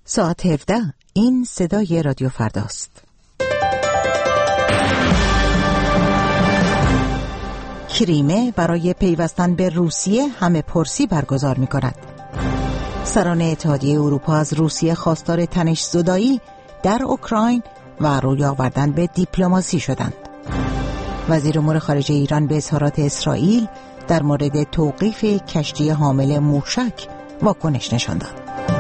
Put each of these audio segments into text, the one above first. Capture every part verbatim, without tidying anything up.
ساعت هفده. این صدای رادیو فرداست. کریمه برای پیوستن به روسیه همه پرسی برگزار می کند. سران اتحادیه اروپا از روسیه خواستار تنش زدایی در اوکراین و روی آوردن به دیپلماسی شدند. وزیر امور خارجه ایران به اظهارات اسرائیل در مورد توقیف کشتی حامل موشک واکنش نشان داد.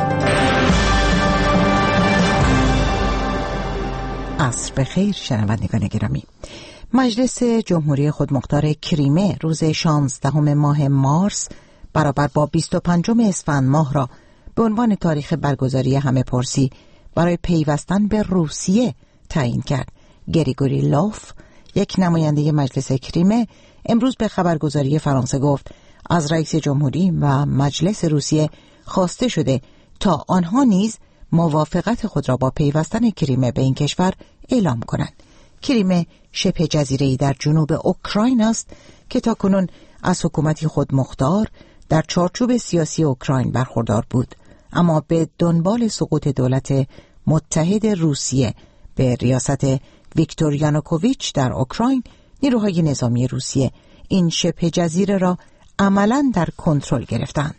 عصر بخیر شنوندگان گرامی. مجلس جمهوری خودمختار کریمه روز شانزدهم ماه مارس برابر با بیست و پنجم اسفند ماه را به عنوان تاریخ برگزاری همه پرسی برای پیوستن به روسیه تعیین کرد. گریگوری لاف، یک نماینده مجلس کریمه، امروز به خبرگزاری فرانسه گفت از رئیس جمهوری و مجلس روسیه خواسته شده تا آنها نیز موافقت خود را با پیوستن کریمه به این کشور اعلام کنند. کریمه شبه جزیره‌ای در جنوب اوکراین است که تاکنون از حکومتی خودمختار در چارچوب سیاسی اوکراین برخوردار بود، اما به دنبال سقوط دولت متحد روسیه به ریاست ویکتور یانوکوویچ در اوکراین، نیروهای نظامی روسیه این شبه جزیره را عملاً در کنترل گرفتند.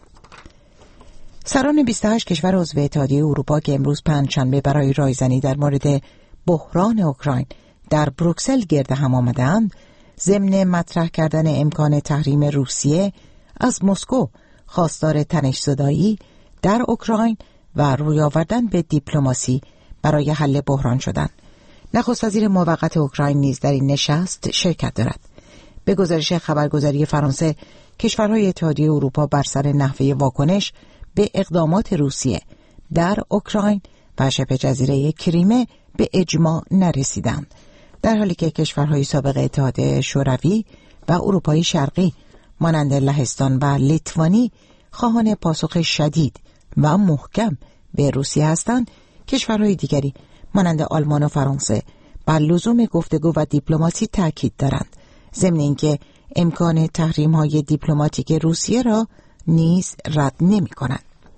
سران بیست و هشت کشور عضو اتحادیه اروپا که امروز پنجشنبه برای رایزنی در مورد بحران اوکراین در بروکسل گرد هم آمدند، ضمن مطرح کردن امکان تحریم روسیه از مسکو خواستار تنش زدایی در اوکراین و روی آوردن به دیپلماسی برای حل بحران شدند. نخست وزیر موقت اوکراین نیز در این نشست شرکت دارد. به گزارش خبرگزاری فرانسه، کشورهای اتحادیه اروپا بر سر نحوه واکنش به اقدامات روسیه در اوکراین و شبه جزیره کریمه به اجماع نرسیدند، در حالی که کشورهای سابق اتحاد شوروی و اروپای شرقی مانند لهستان و لیتوانی خواهان پاسخ شدید و محکم به روسیه هستند. کشورهای دیگری مانند آلمان و فرانسه بر لزوم گفتگو و دیپلماسی تاکید دارند، ضمن اینکه امکان تحریم‌های دیپلماتیک روسیه را نیز رد نمی‌کنند.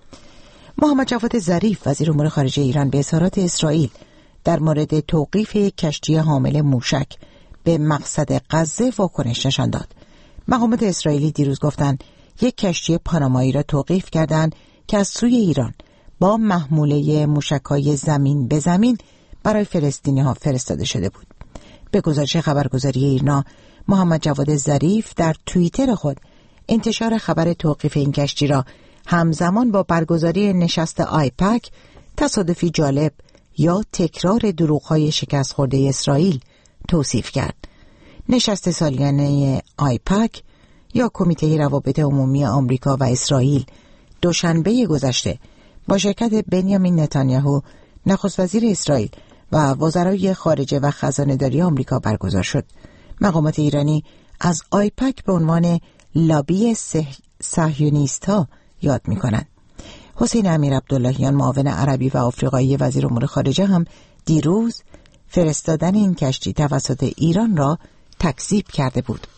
محمد جواد ظریف، وزیر امور خارجه ایران، به اظهارات اسرائیل در مورد توقیف کشتی حامل موشک به مقصد غزه واکنش نشان داد. مقامات اسرائیلی دیروز گفتند یک کشتی پانامایی را توقیف کردند که از سوی ایران با محموله موشک‌های زمین به زمین برای فلسطینی‌ها فرستاده شده بود. به گزارش خبرگزاری ایرنا، محمد جواد ظریف در توییتر خود انتشار خبر توقیف این کشتی را همزمان با برگزاری نشست آیپک تصادفی جالب یا تکرار دروغ‌های شکست خورده اسرائیل توصیف کرد. نشست سالیانه آیپک یا کمیته روابط عمومی آمریکا و اسرائیل دوشنبه گذشته با شرکت بنیامین نتانیاهو، نخست وزیر اسرائیل و وزرای خارجه و خزانه‌داری آمریکا برگزار شد. مقامات ایرانی از آیپک به عنوان لابی صهیونیست‌ها یاد می‌کنند. حسین امیر عبداللهیان، معاون عربی و آفریقایی وزیر امور خارجه، هم دیروز فرستادن این کشتی توسط ایران را تکذیب کرده بود.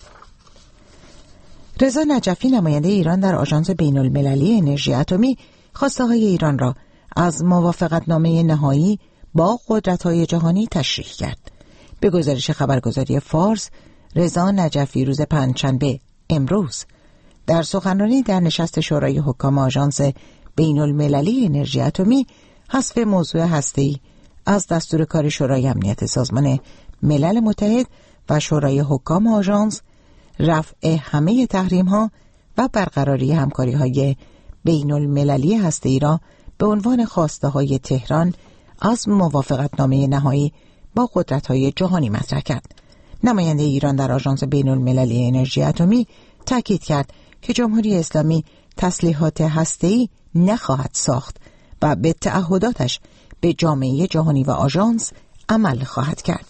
رضا نجفی، نماینده ایران در آژانس بین‌المللی انرژی اتمی، خواسته‌های ایران را از موافقتنامه نهایی با قدرت‌های جهانی تشریح کرد. به گزارش خبرگزاری فارس، رضا نجفی روز پنجشنبه امروز در سخنرانی در نشست شورای حکام آژانس بین‌المللی انرژی اتمی حذف موضوع هسته‌ای از دستور کار شورای امنیت سازمان ملل متحد و شورای حکام آژانس، رفع همه تحریم‌ها و برقراری همکاری‌های بین‌المللی هسته‌ای را به عنوان خواسته‌های تهران از موافقتنامه نهایی با قدرت‌های جهانی مطرح کرد. نماینده ایران در آژانس بین‌المللی انرژی اتمی تاکید کرد که جمهوری اسلامی تسلیحات هسته‌ای نخواهد ساخت و به تعهداتش به جامعه جهانی و آژانس عمل خواهد کرد.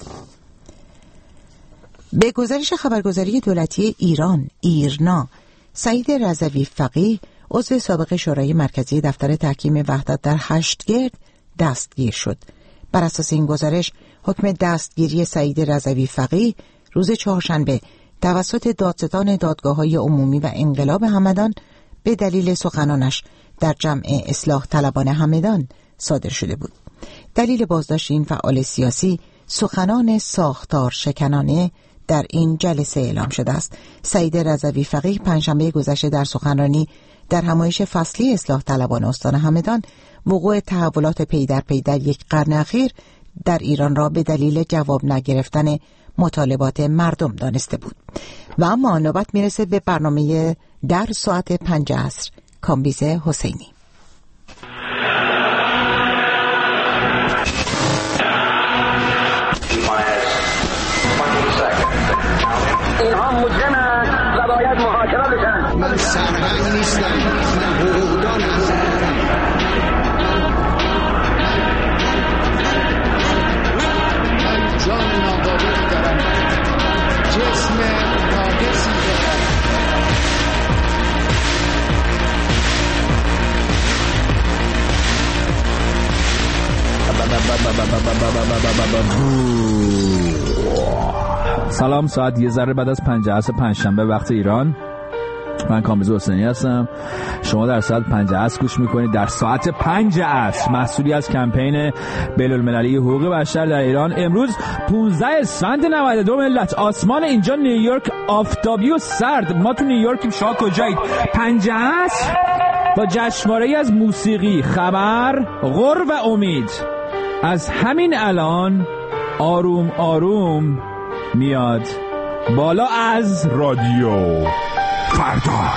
به گزارش خبرگزاری دولتی ایران ایرنا، سعید رضوی فقیه، عضو سابق شورای مرکزی دفتر تحکیم وحدت در هشتگرد دستگیر شد. بر اساس این گزارش، حکم دستگیری سعید رضوی فقیه روز چهارشنبه توسط دادستان دادگاه‌های عمومی و انقلاب همدان به دلیل سخنانش در جمع اصلاح طلبان همدان صادر شده بود. دلیل بازداشت این فعال سیاسی سخنان ساختار شکنانه در این جلسه اعلام شده است. سعید رضوی فقیه پنجشنبه گذشته در سخنرانی در همایش فصلی اصلاح طلبان استان همدان وقوع تحولات پی در پی در یک قرن اخیر در ایران را به دلیل جواب نگرفتن مطالبات مردم دانسته بود. و اما نوبت میرسه به برنامه در ساعت پنج عصر. کامبیز حسینی. اینها مجرمند و باید محاکمه بشن. من سرهنگ نیستم، من حقوقدان هستم. من جان ناقابل دارم، جسم ناقصی دارم. سلام، ساعت یه ذره بعد از پنج عصر پنجشنبه وقت ایران. من کامبیز حسینی هستم. شما در ساعت پنج عصر گوش میکنید. در ساعت پنج عصر محصولی از کمپین بین‌المللی حقوق بشر در ایران. امروز پانزده اسفند نود و دو ملت. آسمان اینجا نیویورک آفتابی و سرد. ما تو نیویورکیم، شما کجایید؟ پنج عصر با جشنواره‌ای از موسیقی، خبر، غر و امید. از همین الان آروم آروم میاد بالا از رادیو فردا.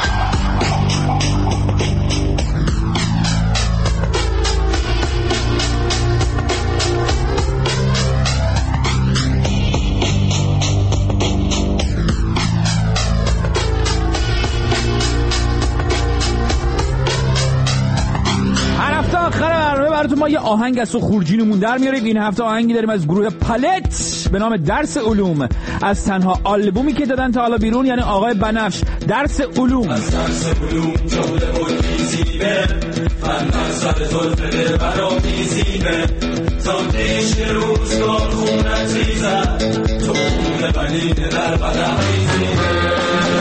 براتون ما یه آهنگ از تو خورجینمون در میاریم. این هفته آهنگی داریم از گروه پالت به نام درس علوم، از تنها آلبومی که دادن تا حالا بیرون، یعنی آقای بنفش. درس علوم. از درس علوم جوله بودی زیبه، فن سر زلفه برا میزیبه، تا دیش روزگار خونت ریزد، تو خونه بلینه در بدم میزیبه.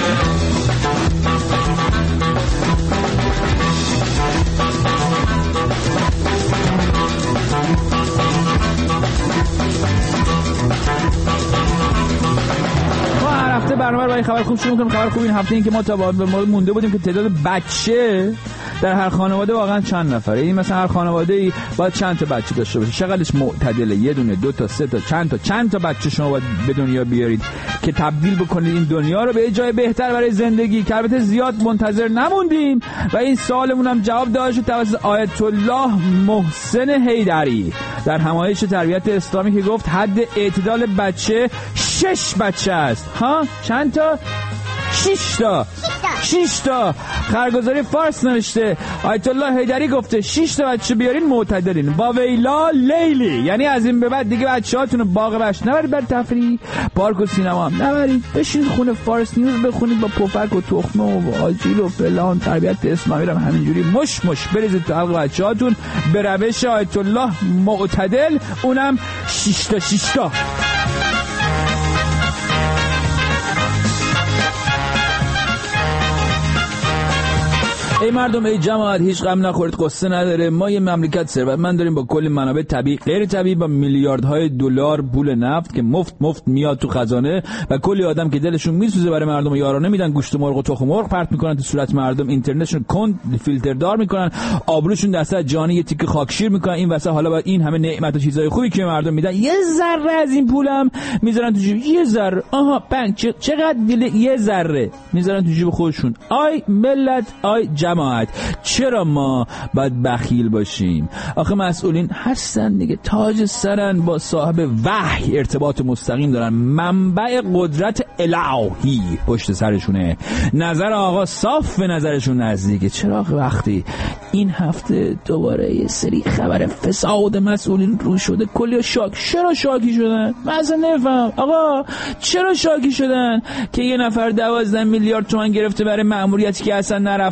برنامه برای خبر خوب شروع کنیم. خبر خوب این هفته این که ما تا ما مونده بودیم که تعداد بچه در هر خانواده واقعا چند نفره. این مثلا هر خانواده‌ای باید چند تا بچه داشته باشه. چقدرش معتدله؟ یه دونه، دو تا، سه تا، چند تا چند تا بچه شما باید به دنیا بیارید که تبدیل بکنید این دنیا رو به جای بهتر برای زندگی. که البته زیاد منتظر نموندیم و این سوالمون هم جواب داده شد توسط آیت الله محسن حیدری در همایش تربیت اسلامی که گفت حد اعتدال بچه شش بچه است. ها چند تا؟ شش تا. شش تا. خرگزاری فارس نوشته آیت الله حیدری گفته شش تا بچه بیارین معتدلین. با ویلا لیلی، یعنی از این به بعد دیگه بچه‌هاتون باغ بش نبرید بر تفریح، پارک و سینما هم نبرید، بشین خونه فارس نیوز بخونید با پفک و تخمه و آجیل و فلان. تربیت اسلامی رو همینجوری مش مش بریزید تو حلق بچه‌هاتون به روش آیت الله معتدل، اونم شش تا شش تا. ای مردم، ای جماعت، هیچ غم نخورید، قصه نداره. ما یه مملکت ثروتمند داریم با کلی منابع طبیعی، غیر طبیعی، با میلیاردهای دلار پول نفت که مفت مفت میاد تو خزانه و کلی آدم که دلشون میسوزه برای مردم و یارانه میدن گوشت مرغ و تخم مرغ پرت میکنن تو صورت مردم، اینترنتشون کند فیلتر دار میکنن، آبروشون دست از جانی یه تیکه خاکشیر میکنن. این واسه حالا باید این همه نعمت و چیزای خوبی که مردم میدن یه ذره از این پولم میذارن تو جیب. یه ذره، آها بنک چقدر دل، یه ذره میذارن تو جیب خودشون. آی ملت، آی جماعت، چرا ما باید بخیل باشیم؟ آخه مسئولین هستن دیگه، تاج سرن، با صاحب وحی ارتباط مستقیم دارن، منبع قدرت الهی پشت سرشونه، نظر آقا صاف به نظرشون نزدیکه. چرا وقتی این هفته دوباره یه سری خبر فساد مسئولین رو شده کلی شاک؟ چرا شاکی شدن؟ من اصلا نفهم آقا چرا شاکی شدن که یه نفر دوازده میلیارد تومان گرفته برای مأموریتی که اصلا نرفته، پانصد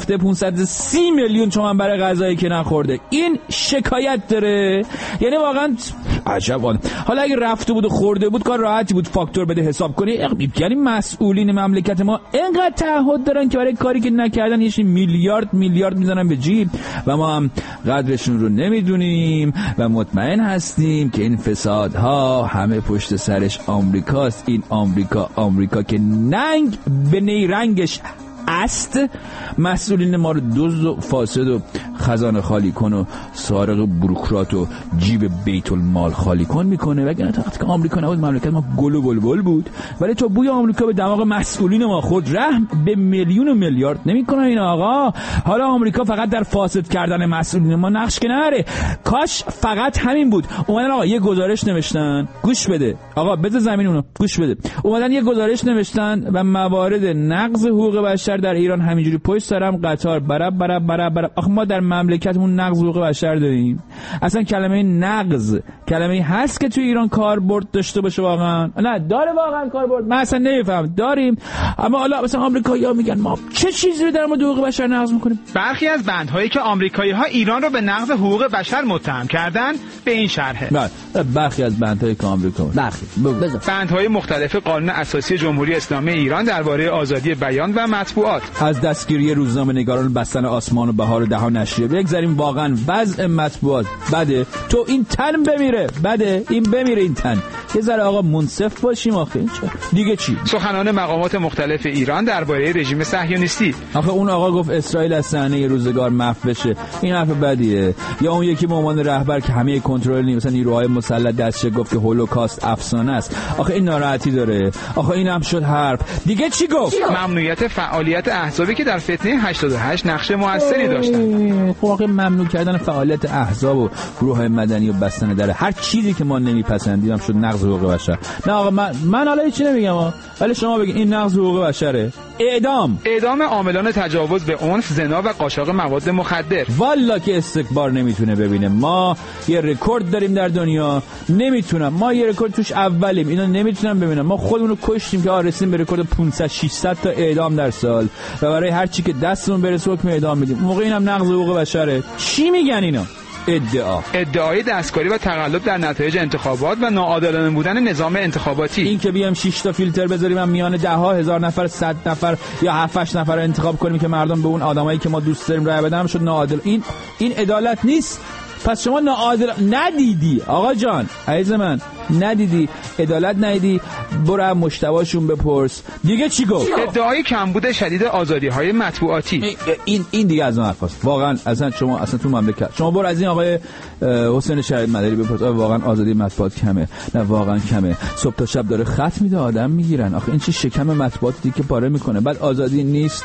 صد سی میلیون تومان برای غذایی که نخورده. این شکایت داره. یعنی واقعا عجب. حالا اگه رفته بود و خورده بود کار راحتی بود فاکتور بده حساب کنی. یعنی مسئولین مملکت ما اینقدر تعهد دارن که برای کاری که نکردن یه میلیارد میلیارد میزنن به جیب و ما هم قدرشون رو نمیدونیم و مطمئن هستیم که این فسادها همه پشت سرش آمریکاست. این آمریکا آمریکا که ننگ به نیرنگش است. مسئولین ما رو دزد و فاسد و خزانه خالی کن و سارق بروکرات و جیب بیت المال خالی کن میکنه. وگرنه تا وقتی که آمریکا نبود مملکت ما گل و بلبل بود. ولی تا بوی آمریکا به دماغ مسئولین ما خود رحم به میلیون و میلیارد نمیکنه این آقا. حالا آمریکا فقط در فاسد کردن مسئولین ما نقش که نره. کاش فقط همین بود. اومدن آقا یه گزارش نوشتن، گوش بده آقا، بذار زمین اونو گوش بده. اومدن یه گزارش نوشتن و موارد نقض حقوق بشر در ایران همینجوری پشت سرم قطار براب براب براب براب. آخه ما در مملکتمون نقض حقوق بشر داریم؟ اصلا کلمه نقض کلمه هست که تو ایران کاربرد داشته باشه واقعا؟ نه داره واقعا کاربرد؟ من اصلا نمیفهم. داریم. اما حالا مثلا آمریکایی‌ها میگن ما چه چیزی رو در مورد حقوق بشر نقض میکنیم؟ برخی از بندهایی که آمریکایی‌ها ایران رو به نقض حقوق بشر متهم کردن به این شرحه. نه برخی از بندهایی که آمریکا برخی بندهای مختلف قانون اساسی جمهوری اسلامی ایران درباره آزادی بیان و مطبوعات، از دستگیری روزنامه‌نگاران، بستن آسمان و بهار و دهان نشریه بگذاریم. واقعا وضع مطبوعات بده. تو این تن بمیره بده، این بمیره این تن. یه ذره آقا منصف باشیم آخه. این چه دیگه چی؟ سخنان مقامات مختلف ایران درباره رژیم صهیونیستی. آخه اون آقا گفت اسرائیل از صحنه روزگار محو بشه. این حرف بدیه. یا اون یکی به عنوان رهبر که همه کنترل نیم مثلا نیروهای مسلح دستش گفت که هولوکاست افسانه است. آخه این ناراحتی داره. آخه اینم شد حرف. دیگه چی گفت؟ ممنوعیت فعالیت احزابی که در فتنه هشتاد و هشت نقش موثری داشتن. خب آخه ممنوع کردن فعالیت احزاب و گروه‌های مدنی و بستن در هر چیزی که ما نمیپسندیم هم شد نقض حقوق بشر. نه آقا من من حالا هیچ نمیگم آقا، ولی شما بگین این نقض حقوق بشره. اعدام اعدام عاملان تجاوز به عنف، زنا و قاچاق مواد مخدر. والا که استکبار نمیتونه ببینه. ما یه رکورد داریم در دنیا، نمیتونم. ما یه رکورد توش اولیم، اینا نمیتونن ببینن. ما خودمون رو کشتیم که رسیدیم به رکورد پانصد ششصد تا اعدام در سال و برای هر چی که دستمون برسه حکم اعدام میدیم. موقع اینم نقض حقوق بشره. چی میگن اینا؟ ادعا ادعای دستکاری و تقلب در نتایج انتخابات و ناعادلانه بودن نظام انتخاباتی. این که بیام شش تا فیلتر بذاریم هم میان ده ها هزار نفر، صد نفر یا هفت هشت نفر انتخاب کنیم که مردم به اون آدمایی که ما دوست داریم رای بدن شد ناعادل. این این عدالت نیست. پس شما ناعادل ندیدی آقا جان، عزیز من، ندیدی، عدالت ندیدی. برو مشتبهشون بپرس. دیگه چی گفت؟ ادعای کمبود شدید آزادی‌های مطبوعاتی. این این دیگه از اون حرفاست. واقعا اصلا شما اصلا تو مملکت شما برو از این آقای حسین شریف مداری بپرس واقعا آزادی مطبوعات کمه؟ نه واقعا کمه. صبح تا شب داره خط میده آدم میگیرن. آخه این چه شکم مطبوعاتی که پاره میکنه. بعد آزادی نیست،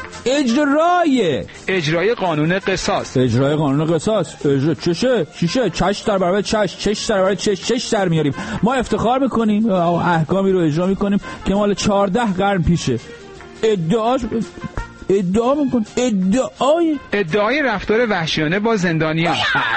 اجرای اجرای قانون قصاص. اجرای قانون قصاص. اجرا چشه؟ چشه؟ چش در برابر چش، چش در برابر چش، چش در میاریم. ما افتخار میکنیم احکامی رو اجرا میکنیم که مال چهارده قرن پیشه. ادعاش ادعا میکن ادعای ادعای رفتار وحشیانه با زندانیان.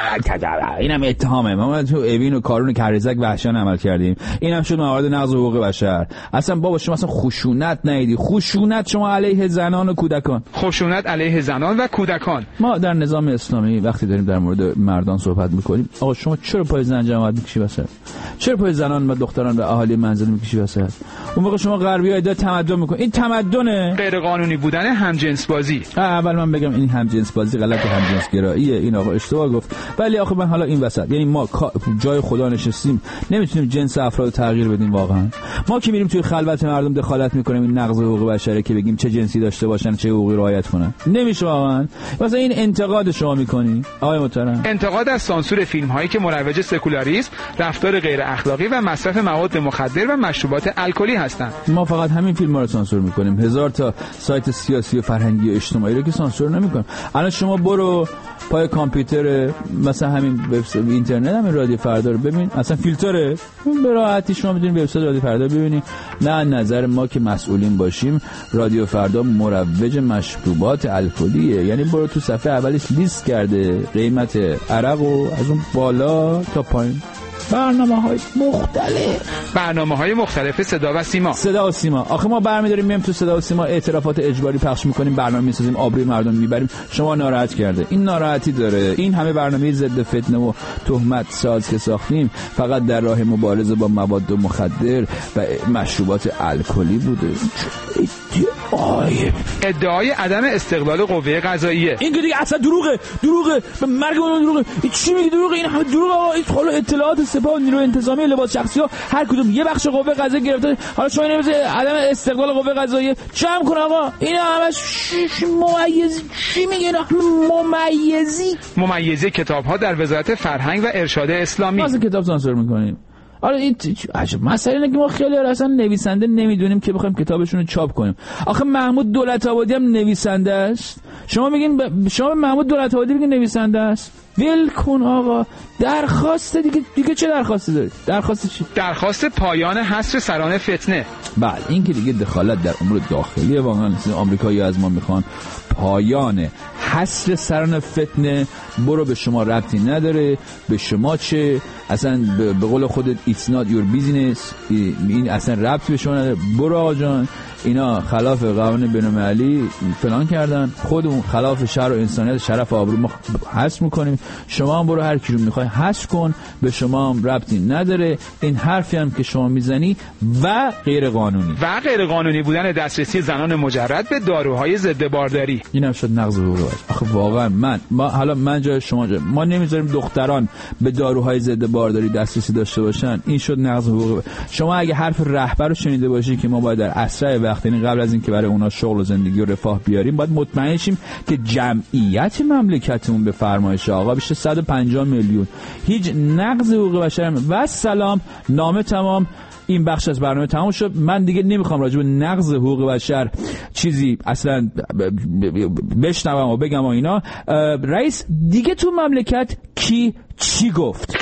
اینم اتهامه. ما تو اوین و کارون کریزک وحشیانه عمل کردیم. اینم شد موارد نقض حقوق بشر. اصلا بابا شما اصلا خشونت ندیدی. خشونت شما علیه زنان و کودکان. خشونت علیه زنان و کودکان. ما در نظام اسلامی وقتی داریم در مورد مردان صحبت میکنیم، آقا شما چرا پای زن جماعت میکشی وسط؟ چرا پای زنان و دختران و اهالی منزل میکشی وسط؟ اون موقع شما غربی‌ها ادعا تمدن میکنن. این تمدنه. غیر قانونی بودن هم جنس بازی. اول من بگم این هم جنس بازی غلط، هم جنس گراییه. این آقا اشتباه گفت. ولی آخه من حالا این وسط، یعنی ما جای خدا نشستیم نمیتونیم جنس افراد تغییر بدیم. واقعا ما که میریم توی خلوت مردم دخالت میکنیم این نقض حقوق بشره که بگیم چه جنسی داشته باشن چه حقوقی رعایت کنن. نمیشه واقعا. مثلا این انتقاد شما میکنی آقای محترم؟ انتقاد از سانسور فیلم هایی که مروج سکولاریسم، رفتار غیر اخلاقی و مصرف مواد مخدر و مشروبات الکلی هستند. ما فقط همین فیلم ها رو سانسور میکنیم. هزار تا سایت سیاسی و فرهنگی و اجتماعی رو که سانسور نمیکنیم. الان شما برو پای کامپیوتر مثلا همین وبسایت اینترنت همین رادیو فردا رو ببین، اصلا فیلتره. به راحتی شما میتونید وبسایت رادیو فردا ببینید. نه نظر ما که مسئولین باشیم، رادیو فردا مروج مشروبات الکلیه. یعنی برو تو صفحه اولش لیست کرده قیمت عرق و از اون بالا تا پایین. برنامه‌های مختلف برنامه‌های مختلف صدا و سیما صدا و سیما آخه ما برمی‌داریم میایم تو صدا و سیما اعترافات اجباری پخش می‌کنیم، برنامه می‌سازیم، آبروی مردم می‌بریم. شما ناراحت کرده، این ناراحتی داره. این همه برنامه ضد فتنه و تهمت ساز که ساختیم فقط در راه مبارزه با مواد مخدر و مشروبات الکلی بوده. ادعای ادعای عدم استقلال قوه قضاییه. این که دیگه اصلا دروغه، دروغه، به مرگ اون دروغه. این چی میگی دروغه؟ این همه دروغه. آقا این حالا اطلاعات سپاه و نیروی انتظامی لباس شخصی ها هر کدوم یه بخش قوه قضاییه گرفته. حالا شما نمیشه عدم استقلال قوه قضاییه جمع کن آقا. این همش ممیزی. چی میگین ممیزی؟ ممیزی کتاب‌ها در وزارت فرهنگ و ارشاد اسلامی. واسه کتاب سانسور می‌کنیم. آره این عجب مسئله اینه که ما خیلی اصلا نویسنده نمیدونیم که بخوایم کتابشون رو چاپ کنیم. آخه محمود دولت آبادی هم نویسنده است. شما میگین ب... شما به محمود دولت آبادی میگین نویسنده است؟ ول کن آقا. درخواست دیگه دیگه چه درخواستی دارید؟ درخواست چی؟ درخواست پایان حصر سران فتنه. بله این که دیگه دخالت در امور داخلی واقعا آمریکایی‌ها از ما میخوان. پایان حصر سران فتنه برو به شما ربطی نداره. به شما چه؟ اصلا به قول خودت it's not your business. این اصلا ربطی به شما نداره. برو آقا جان اینا خلاف قوانین بین‌المللی فلان کردن، خودمون خلاف شرع و انسانیت شرف و آبرو ما حذف میکنیم. شما هم برو هر کی رو میخوای حذف کن، به شما هم ربطی نداره. این حرفی هم که شما میزنی و غیر قانونی و غیر قانونی بودن دسترسی زنان مجرد به داروهای ضد بارداری. اینم شد نقض حقوق بشر. آخه واقعا من ما حالا من جای شما جای ما نمیذاریم دختران به داروهای ضد بارداری دسترسی داشته باشن. این شد نقض حقوق بشر. شما اگه حرف رهبر رو شنیده باشی که ما باید در اسرع وقت، یعنی قبل از اینکه برای اونا شغل و زندگی و رفاه بیاریم، باید مطمئن شیم که جمعیت مملکتمون به فرمایش آقا بیشتر صد و پنجاه میلیون هیچ نقض حقوق بشر و سلام. نامه تمام. این بخش از برنامه تمام شد. من دیگه نمیخوام راجع به نقض حقوق بشر چیزی اصلا بشنوم و بگم و اینا. رئیس دیگه تو مملکت کی چی گفت؟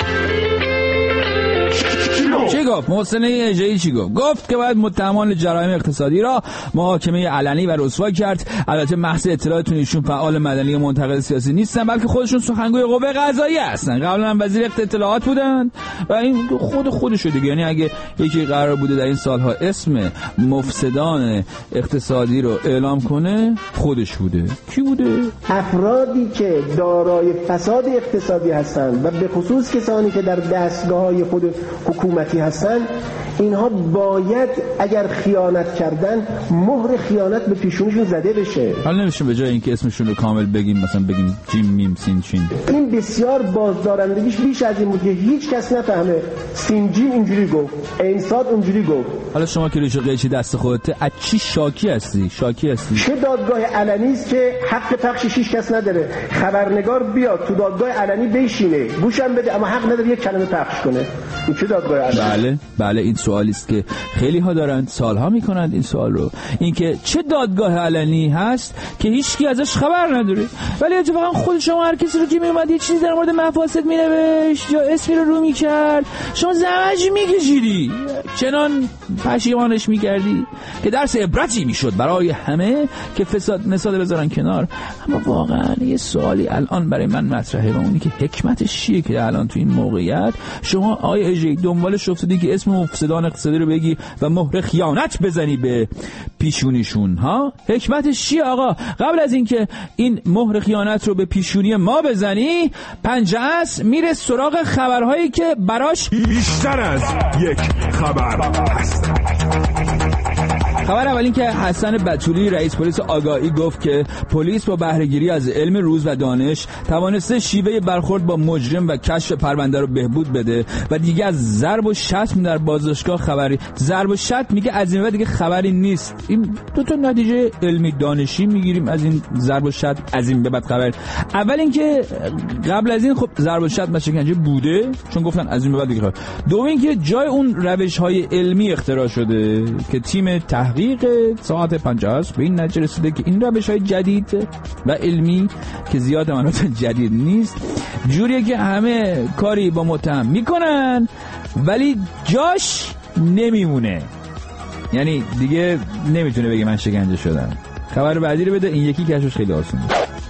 چی گفت؟ محسن اژه‌ای چی گفت؟ گفت که باید متهمان جرایم اقتصادی را محاکمه علنی و رسوا کرد. البته محض اطلاعتون ایشون فعال مدنی و منتقد سیاسی نیستن، بلکه خودشون سخنگوی قوه قضاییه هستن. قبلا هم وزیر اطلاعات بودن و این خود خودشو دیگه، یعنی اگه یکی قرار بوده در این سالها اسم مفسدان اقتصادی رو اعلام کنه خودش بوده. کی بوده؟ افرادی که دارای فساد اقتصادی هستند و به خصوص کسانی که در دستگاه‌های خود حکومتی هستن، اینها باید اگر خیانت کردن مهر خیانت به پیشونشون زده بشه. حالا نمیشه به جای اینکه اسمشون رو کامل بگیم مثلا بگیم جیم میم سین چین. این بسیار بازدارندگیش بیش از این بود که هیچ کس نفهمه سین جیم اینجوری گفت، اینساد اونجوری گفت. حالا شما که ریش قیچی دست خودته، از چی شاکی هستی؟ شاکی هستی؟ چه دادگاه علنی است که حق پخشش هیچ کس نداره؟ خبرنگار بیاد تو دادگاه علنی بشینه، گوشم بده، اما حق نداره یک کلمه پخش کنه. این چه دادگاه علنی؟ بله بله این سوالی است که خیلی ها دارن سالها میکنند این سوال رو. اینکه چه دادگاه علنی هست که هیچکی ازش خبر نداره، ولی اتفاقا خود شما هر کسی رو که میومد یه چیزی در مورد مفاسد مینوشت یا اسمی رو رو میکرد، شما زحمت میکشیدی، چنان پشیمانش میکردی که درس عبرتی میشد برای همه که فساد مثال بذارن کنار. اما واقعا یه سوالی الان برای من مطرحه و اونی که حکمتش چیه که الان تو این موقعیت شما آقای اژه‌ای دنبالش افتادی که اسم مفسدان اقتصادی رو بگی و مهر خیانت بزنی به پیشونیشون؟ ها حکمتش چیه آقا؟ قبل از اینکه این مهر خیانت رو به پیشونی ما بزنی، پنجه است میره سراغ خبرهایی که براش بیشتر از یک خبر هست. خبر اول این که حسن بتولی رئیس پلیس آگاهی گفت که پلیس با بهره‌گیری از علم روز و دانش توانسته شیوه برخورد با مجرم و کشف پرونده رو بهبود بده و دیگه از ضرب و شتم در بازداشتگاه خبری ضرب و شتم میگه از این بعد دیگه خبری نیست. این دو تا نتیجه علمی دانشی میگیریم از این ضرب و شتم، از این به بعد خبر. اول اینکه قبل از این خب ضرب و شتم شکنجه بوده چون گفتن از این به بعد دیگه خبر. دوم اینکه جای اون روش‌های علمی اختراع شده که تیم تحقیق ساعت پنجاه است به این نتیجه رسیده که این روش‌های جدید و علمی که زیاد مناطق جدید نیست، جوریه که همه کاری با متهم میکنن ولی جاش نمیمونه، یعنی دیگه نمیتونه بگه من شکنجه شدم. خبر بعدی رو بده. این یکی کشفش خیلی آسونه.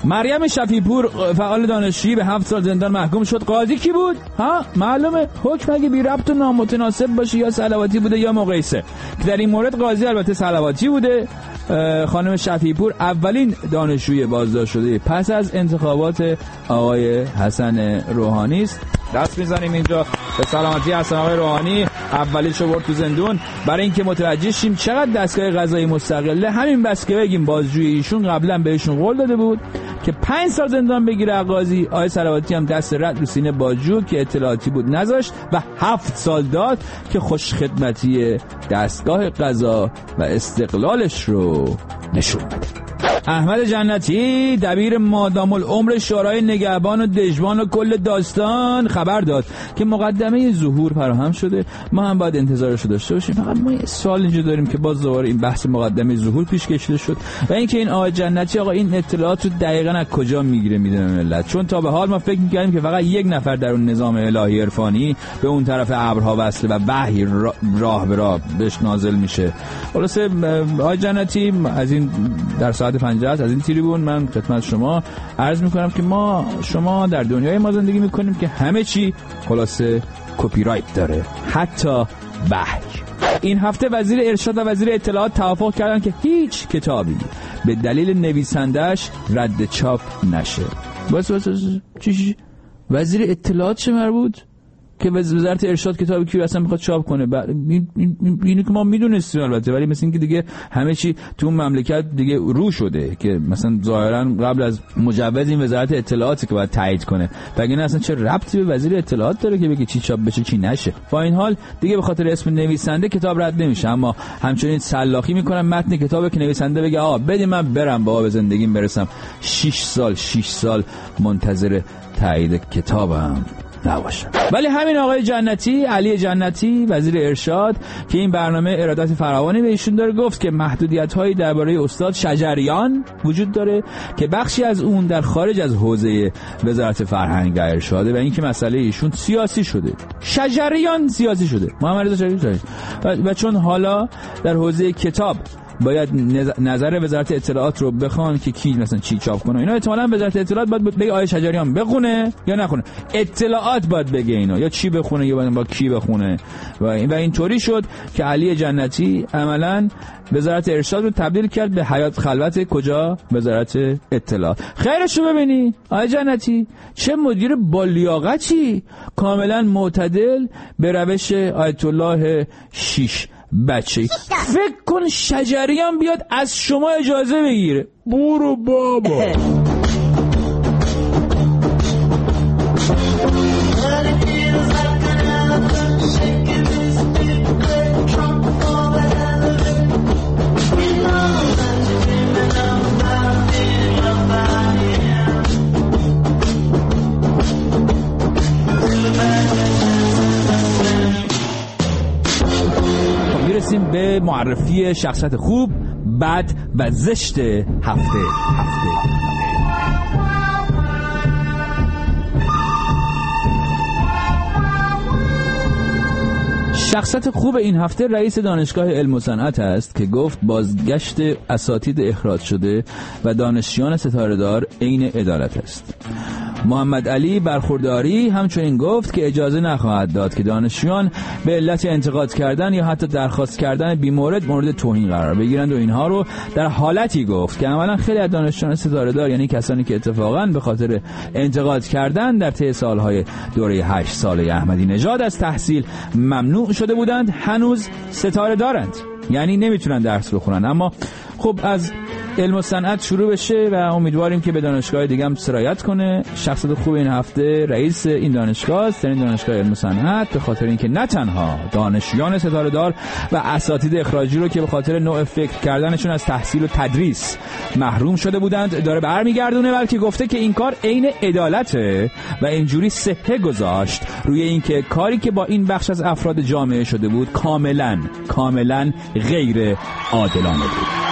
مریم شفیع‌پور فعال دانشجویی به هفت سال زندان محکوم شد. قاضی کی بود؟ ها معلومه حکم اگه بی ربط و نامتناسب باشه یا صلواتی بوده یا مقایسه، که در این مورد قاضی البته صلواتی بوده. خانم شفیع‌پور اولین دانشجوی بازداشت شده پس از انتخابات آقای حسن روحانی است. دست میزنیم اینجا به سلامتی حسن آقای روحانی، اولیشو برد تو زندون. برای اینکه متوجه شیم چقدر دستگاه قضایی مستقله، همین بس که بگیم بازجوی ایشون قبلا بهشون قول داده بود که پنج سال زندان بگیره قاضی. آقای صلواتی هم دست رد رو سینه بازجو که اطلاعاتی بود نذاشت و هفت سال داد که خوش خدمتی دستگاه قضا و استقلالش رو نشون بده. احمد جنتی دبیر مادام العمر شورای نگهبان و دژبان و کل داستان خبر داد که مقدمه ظهور فراهم شده. ما هم باید انتظارش رو داشته باشیم. فقط ما یه سوال اینجا داریم که باز دوباره این بحث مقدمه ظهور پیش کشیده شد و اینکه این آقای جنتی آقا این اطلاعات رو دقیقاً از کجا میگیره میده ملت، چون تا به حال ما فکر می‌کردیم که فقط یک نفر در اون نظام الهی عرفانی به اون طرف ابرها وصله و وحی راه به راه بهش نازل میشه. خلاصه آقای جنتی از این در ساعت پنجاه از این تریبون من خدمت شما عرض میکنم که ما شما در دنیای ما زندگی میکنیم که همه چی خلاصه کپی رایت داره، حتی وحی. این هفته وزیر ارشاد و وزیر اطلاعات توافق کردن که هیچ کتابی به دلیل نویسنده‌اش رد چاپ نشه. بس بس چی چی وزیر اطلاعات چه مربوط که وزارت ارشاد کتابی کی اصلا میخواد چاپ کنه؟ این اینو که ما میدونستیم البته، ولی مثل اینکه دیگه همه چی تو اون مملکت دیگه رو شده که مثلا ظاهرا قبل از مجوز این وزارت اطلاعاتی که باید تایید کنه، بگه اصلا چه ربطی به وزیر اطلاعات داره که بگه چی چاپ بشه چی نشه. با این حال دیگه به خاطر اسم نویسنده کتاب رد نمیشه، اما همچنین سلاخی میکنن متن کتابه که نویسنده بگه آقا بدید من برم بابا به زندگیم برسم. شش سال شش سال منتظر تایید کتابم نباشم. ولی همین آقای جنتی، علی جنتی وزیر ارشاد که این برنامه ارادت فراوانی به ایشون داره، گفت که محدودیت‌هایی درباره استاد شجریان وجود داره که بخشی از اون در خارج از حوزه وزارت فرهنگ و ارشاده و اینکه مسئله ایشون سیاسی شده. شجریان سیاسی شده، محمد رضا شجریان، و چون حالا در حوزه کتاب باید نظر وزارت اطلاعات رو بخوان که کی مثلا چی چاپ کنه، اینا احتمالاً وزارت اطلاعات باید بگه آیه شجریان بخونه یا نخونه، اطلاعات باید بگه اینا یا چی بخونه یا با کی بخونه و این و اینطوری شد که علی جنتی عملاً وزارت ارشاد رو تبدیل کرد به حیات خلوت کجا؟ وزارت اطلاعات. خیرش رو ببینی آیه جنتی چه مدیر با لیاقتی، کاملاً معتدل به روش آیت الله شیش بچه. فکر کن شجریان بیاد از شما اجازه بگیره. برو بابا. میرسیم به معرفی شخصیت خوب، بد و زشت هفته هفته شخصیت خوب این هفته رئیس دانشگاه علم و صنعت است که گفت بازگشت اساتید اخراج شده و دانشجویان ستاره‌دار عین عدالت است. محمد علی برخورداری همچنین گفت که اجازه نخواهد داد که دانشجویان به علت انتقاد کردن یا حتی درخواست کردن بیمورد مورد توهین قرار بگیرند و اینها رو در حالتی گفت که عملا خیلی از دانشجویان ستاره‌دار، یعنی کسانی که اتفاقا به خاطر انتقاد کردن در طی سالهای دوره هشت ساله احمدی نژاد از تحصیل ممنوع شده بودند، هنوز ستاره دارند، یعنی نمیتونن درس بخونن. اما خب از علم و صنعت شروع بشه و امیدواریم که به دانشگاه دیگه هم سرایت کنه. شخصیت خوب این هفته رئیس این دانشگاه است، این دانشگاه علم و صنعت، به خاطر اینکه نه تنها دانشجویان ستاره دار و اساتید اخراجی رو که به خاطر نوع فکر کردنشون از تحصیل و تدریس محروم شده بودند داره برمیگردونه، بلکه گفته که این کار عین عدالته و اینجوری صحه گذاشت روی اینکه کاری که با این بخش از افراد جامعه شده بود کاملا کاملا غیر عادلانه بود.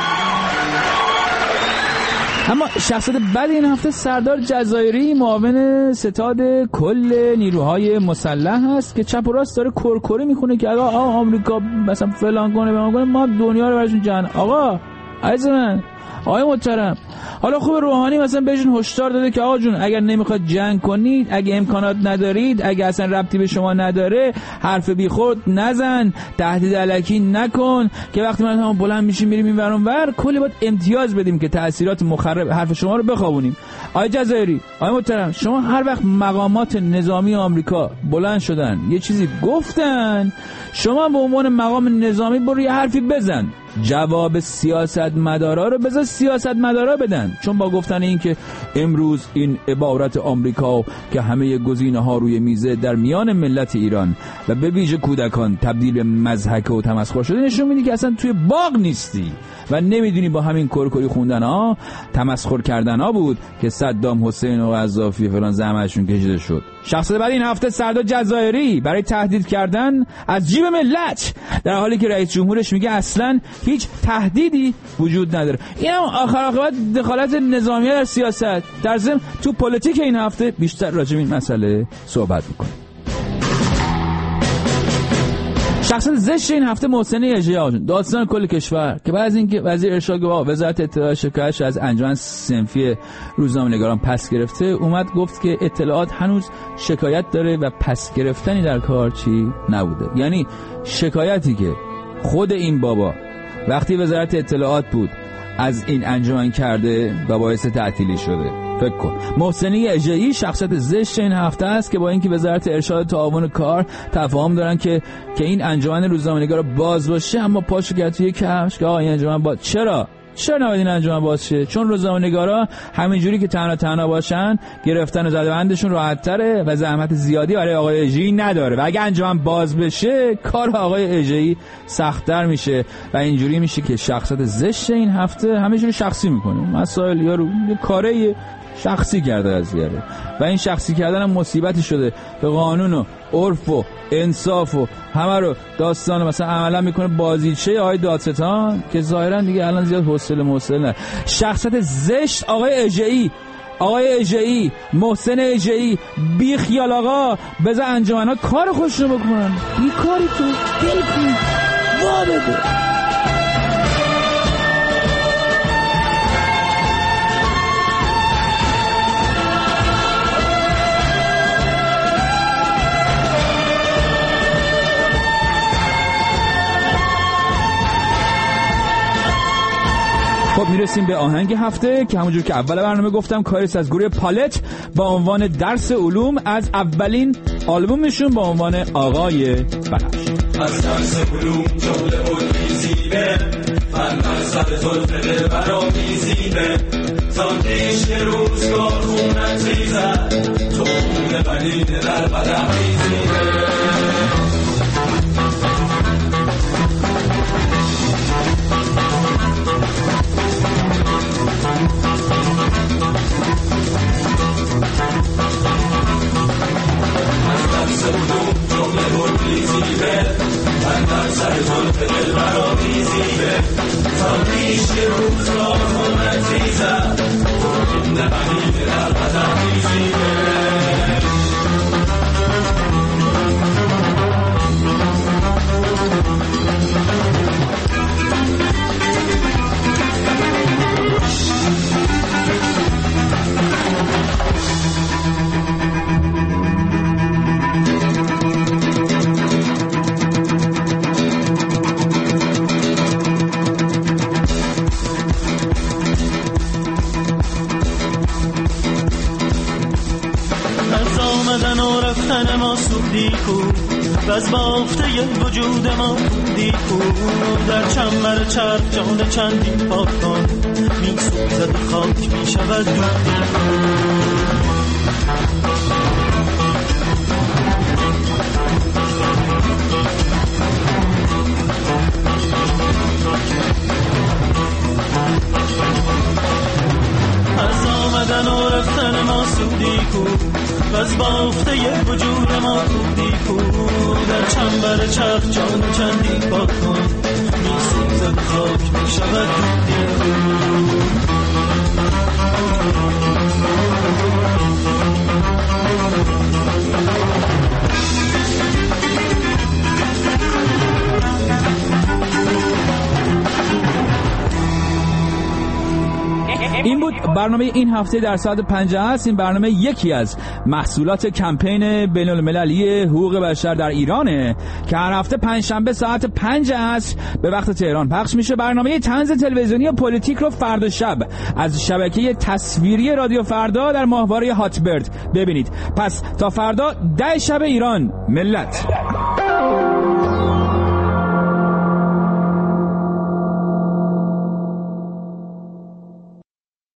اما شخصیت بعد این هفته سردار جزایری، معاون ستاد کل نیروهای مسلح هست که چپ و راست داره کرکری میخونه که آقا آمریکا مثلا فلان کنه فلان کنه، ما دنیا رو براشون جهان. آقا عزیز من آقای محترم، حالا خوب روحانی مثلا بهشون هشدار داده که آقا جون اگر نمیخواد جنگ کنید، اگه امکانات ندارید، اگه اصلا ربطی به شما نداره، حرف بیخود نزن، تهدید الکی نکن که وقتی ما هم بلند میشیم میریم این ور اون ور کلی باید امتیاز بدیم که تأثیرات مخرب حرف شما رو بخوابونیم. آقای جزایری، آقای محترم، شما هر وقت مقامات نظامی آمریکا بلند شدن یه چیزی گفتن، شما به عنوان مقام نظامی برو یه حرفی بزن، جواب سیاستمدارا رو بذار سیاستمدارا بدن. چون با گفتن این که امروز این عبارت آمریکا که همه گزینه‌ها روی میزه در میان ملت ایران و به ویژه کودکان تبدیل به مضحک و تمسخر شده، نشون میده که اصلا توی باغ نیستی و نمیدونی با همین کرکری خوندن ها، تمسخر کردن ها بود که صدام حسین و قذافی فلان زحمتشون کشیده شد. شخصیت بعد این هفته سردار جزایری برای تهدید کردن از جیب ملت، در حالی که رئیس جمهورش میگه اصلا هیچ تهدیدی وجود نداره. این هم آخر آخرت دخالت نظامی در سیاست. در ضمن تو پلیتیک این هفته بیشتر راجع به این مسئله صحبت میکنه. شخصیت زشت این هفته محسن اژه‌ای، داستان کل کشور، که بعد از اینکه وزیر ارشاد گفت وزارت اطلاعات شکایتش از انجمن صنفی روزنامه‌نگاران پس گرفته، اومد گفت که اطلاعات هنوز شکایت داره و پس گرفتنی در کار چی نبوده. یعنی شکایتی که خود این بابا وقتی وزارت اطلاعات بود از این انجمن کرده و باعث تعطیلی شده. فکر کن محسن اژه‌ای شخصیت زشت این هفته است که با اینکه وزارت ارشاد تعاون کار تفاهم دارن که که این انجمن روزنامه‌نگار باز باشه، اما پاشو کرد توی کفش که آقا این انجمن باز. چرا چرا نباید این انجمن باز شه؟ چون روزنامه‌نگارا همینجوری که تنها تنها باشن گرفتن و زدبندشون راحت‌تره و زحمت زیادی برای آقای اژه‌ای نداره، و اگه انجمن باز بشه کار آقای اژه‌ای سخت‌تر میشه و اینجوری میشه که شخصیت زشت این هفته همینجوری شخصی میکنه مسائل، یارو یه کاری شخصی کرده از یاره و این شخصی کردن هم مصیبتی شده به قانون و عرف و انصاف و همه رو داستان مثلا عملا میکنه بازیچه آقای دادستان که ظاهرا دیگه الان زیاد حوصله موصل نه. شخصیت زشت آقای اژه‌ای، آقای اژه‌ای، محسن اژه‌ای، بی خیال آقا، بذار انجمن‌ها کار خوش رو بکنن، بیکاری تو دل کن وا بده. خب میرسیم به آهنگ هفته که همونجور که اول برنامه گفتم کاریست از گروه پالت با عنوان درس علوم از اولین آلبومشون با عنوان آقای بنفش. از درس علوم جمله علمی زیبه، فن سر زلفه برامی زیبه، زاندیش روزگار خونت ریزد، تو خون بلید در بدم ریزیده. سر زلف دل برا میزیبه، تا پیش روزگار خونت ریزد، این نبنیده در بدن میزیبه. از بافته وجود ما بودی کو، در چنبر چرخ جان چندین پاکان می سوزد خاک می شود دودی از آمدن و رفتن ما سودی کو، از بافته وجود ما بودی کو، در چنبر چرخ جان چندی پاکان می سوزد خاک می شود دودی برنامه این هفته در ساعت پنج است. این برنامه یکی از محصولات کمپین بین‌المللی حقوق بشر در ایرانه که هر هفته پنجشنبه ساعت پنج عصر به وقت تهران پخش میشه. برنامه طنز تلویزیونی پلیتیک رو فردا شب از شبکه تصویری رادیو فردا در ماهواره هاتبرد ببینید. پس تا فردا ده شب ایران ملت.